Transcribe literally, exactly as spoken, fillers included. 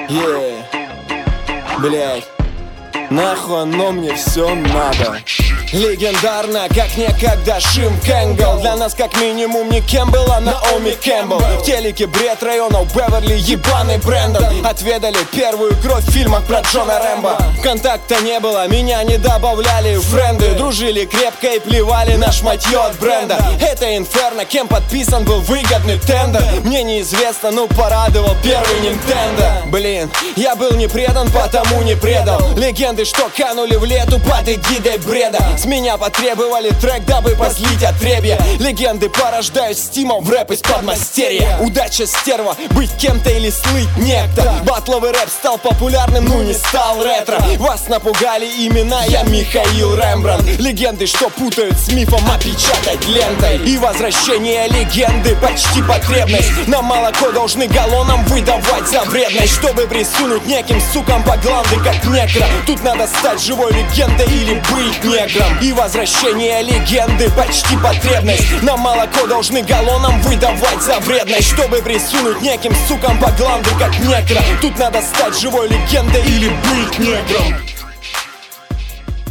Yeah. Блять, нахуй оно мне все надо. Легендарно, как некогда Шим Кэнгл. Для нас как минимум никем была Наоми Кэмпбелл. В телеке бред районов Беверли, ебаный Брэндон. Отведали первую кровь в фильмах про Джона Рэмбо. Контакта не было, меня не добавляли в френды. Дружили крепко и плевали на шматье от бренда. Это Инферно, кем подписан был выгодный тендер. Мне неизвестно, но порадовал первый Nintendo. Блин, я был не предан, потому не предал. Легенды, что канули в лету под эгидой бреда. С меня потребовали трек, дабы позлить отребья. Легенды порождают стимом в рэп из подмастерья. Удача стерва, быть кем-то или слыть некто. Батловый рэп стал популярным, ну не стал ретро. Вас напугали имена, я Михаил Рембрандт. Легенды, что путают с мифом, опечатать лентой. И возвращение легенды почти потребность. Нам молоко должны галлоном выдавать за вредность. Чтобы присунуть неким сукам по гланды, как некро. Тут надо стать живой легендой или быть негром. И возвращение легенды почти потребность. Нам молоко должны галлоном выдавать за вредность. Чтобы присунуть неким сукам по гланды, как некро. Тут надо стать живой легендой или быть негром.